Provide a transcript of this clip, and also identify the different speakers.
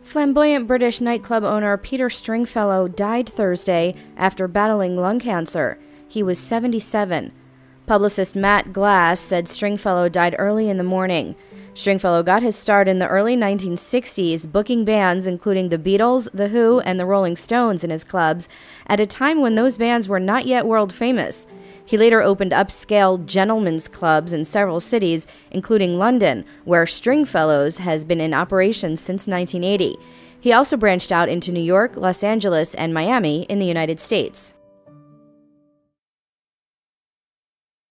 Speaker 1: Flamboyant British nightclub owner Peter Stringfellow died Thursday after battling lung cancer. He was 77. Publicist Matt Glass said Stringfellow died early in the morning. Stringfellow got his start in the early 1960s, booking bands including the Beatles, The Who, and the Rolling Stones in his clubs, at a time when those bands were not yet world famous. He later opened upscale gentlemen's clubs in several cities, including London, where Stringfellows has been in operation since 1980. He also branched out into New York, Los Angeles, and Miami in the United States.